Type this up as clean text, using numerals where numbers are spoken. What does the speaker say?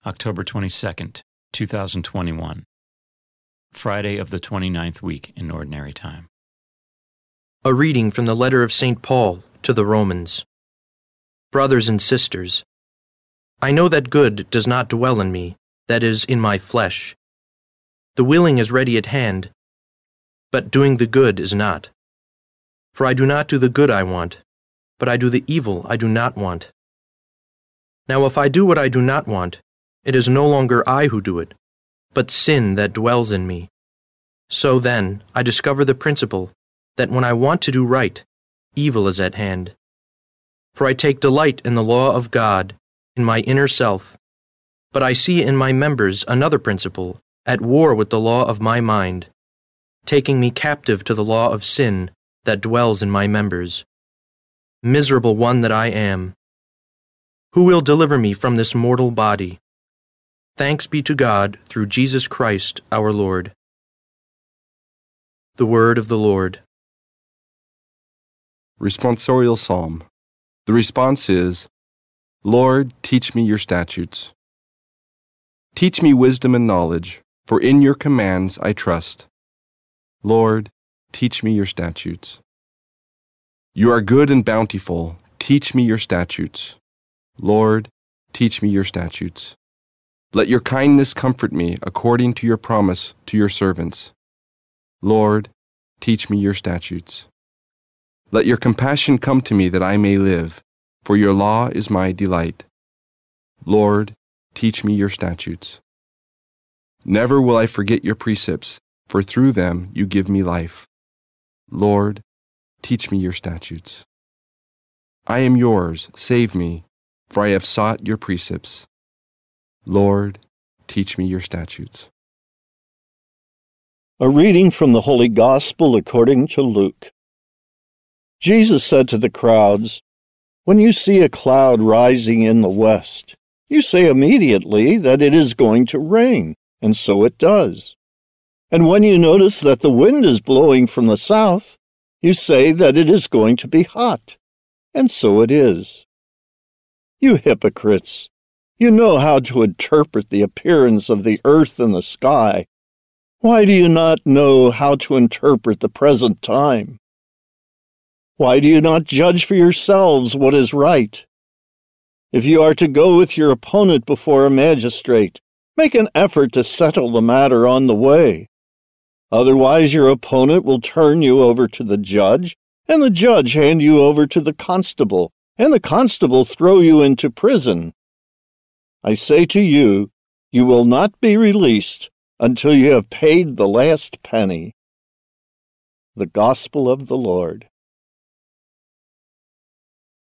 October 22nd, 2021. Friday of the 29th week in Ordinary Time. A reading from the letter of St. Paul to the Romans. Brothers and sisters, I know that good does not dwell in me, that is, in my flesh. The willing is ready at hand, but doing the good is not. For I do not do the good I want, but I do the evil I do not want. Now if I do what I do not want, it is no longer I who do it, but sin that dwells in me. So then, I discover the principle that when I want to do right, evil is at hand. For I take delight in the law of God, in my inner self, but I see in my members another principle, at war with the law of my mind, taking me captive to the law of sin that dwells in my members. Miserable one that I am! Who will deliver me from this mortal body? Thanks be to God through Jesus Christ our Lord. The Word of the Lord. Responsorial Psalm. The response is, Lord, teach me your statutes. Teach me wisdom and knowledge, for in your commands I trust. Lord, teach me your statutes. You are good and bountiful. Teach me your statutes. Lord, teach me your statutes. Let your kindness comfort me according to your promise to your servants. Lord, teach me your statutes. Let your compassion come to me that I may live, for your law is my delight. Lord, teach me your statutes. Never will I forget your precepts, for through them you give me life. Lord, teach me your statutes. I am yours, save me, for I have sought your precepts. Lord, teach me your statutes. A reading from the Holy Gospel according to Luke. Jesus said to the crowds, When you see a cloud rising in the west, you say immediately that it is going to rain, and so it does. And when you notice that the wind is blowing from the south, you say that it is going to be hot, and so it is. You hypocrites! You know how to interpret the appearance of the earth and the sky. Why do you not know how to interpret the present time? Why do you not judge for yourselves what is right? If you are to go with your opponent before a magistrate, make an effort to settle the matter on the way. Otherwise, your opponent will turn you over to the judge, and the judge hand you over to the constable, and the constable throw you into prison. I say to you, you will not be released until you have paid the last penny. The Gospel of the Lord.